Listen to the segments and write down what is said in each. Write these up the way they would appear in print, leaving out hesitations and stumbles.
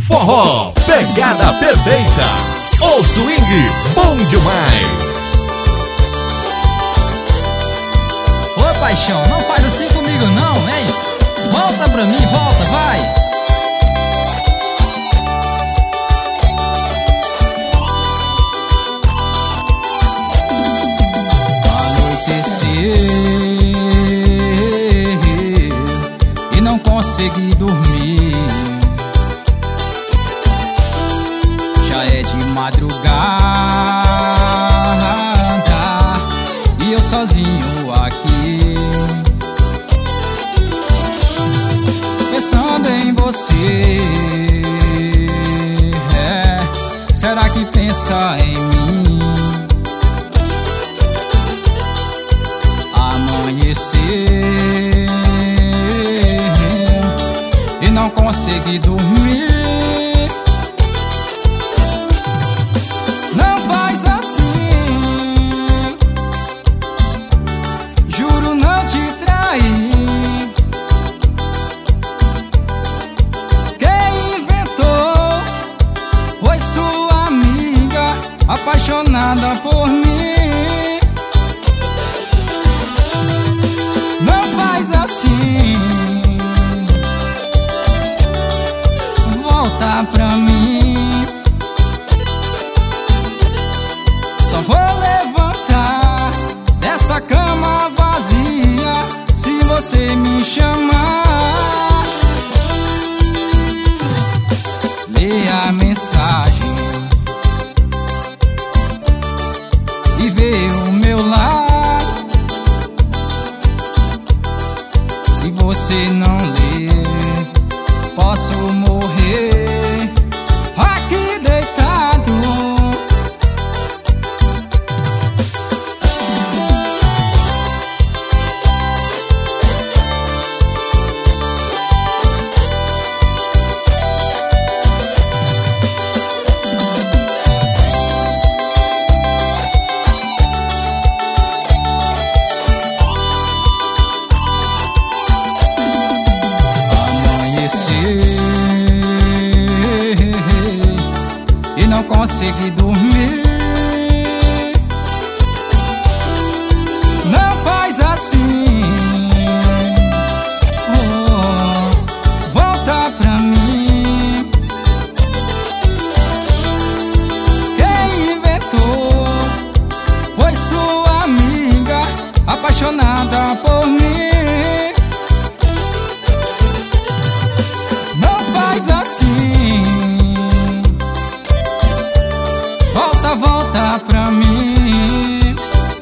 Forró, pegada perfeita. O swing, bom demais. Ô paixão, não faz assim comigo não, hein? Volta pra mim, volta, vai. E não consegui dormir. Já é de madrugada e eu sozinho aqui, pensando em você. Será que pensa em mim? Amanhecer e não consegui dormir. Não faz assim, juro não te trair. Quem inventou foi sua amiga, apaixonada por mim. Não faz assim, volta pra mim. Só vou levantar dessa cama vazia se você me chamar. Lê a mensagem e vê o meu lado. Se você não ler, posso morrer aqui deitado. E não consegui dormir. Não faz assim, volta pra mim. Quem inventou foi sua amiga, apaixonada por mim. Não faz assim, volta, volta pra mim.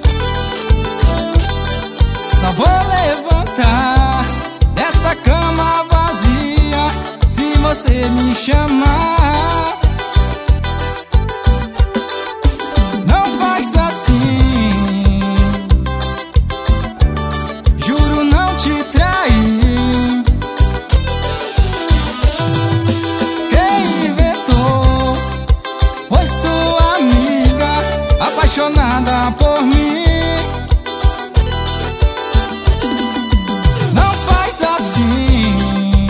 Só vou levantar dessa cama vazia se você me chamar. Não faz assim, juro não te trair. Quem inventou foi sua amiga, apaixonada por mim. Não faz assim,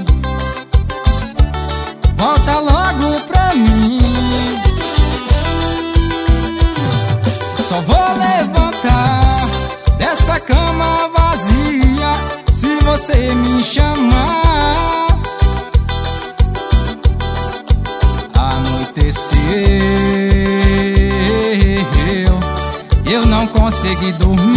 volta logo pra mim. Só vou levantar dessa cama vazia se você me chamar. Anoiteceu, eu não consegui dormir.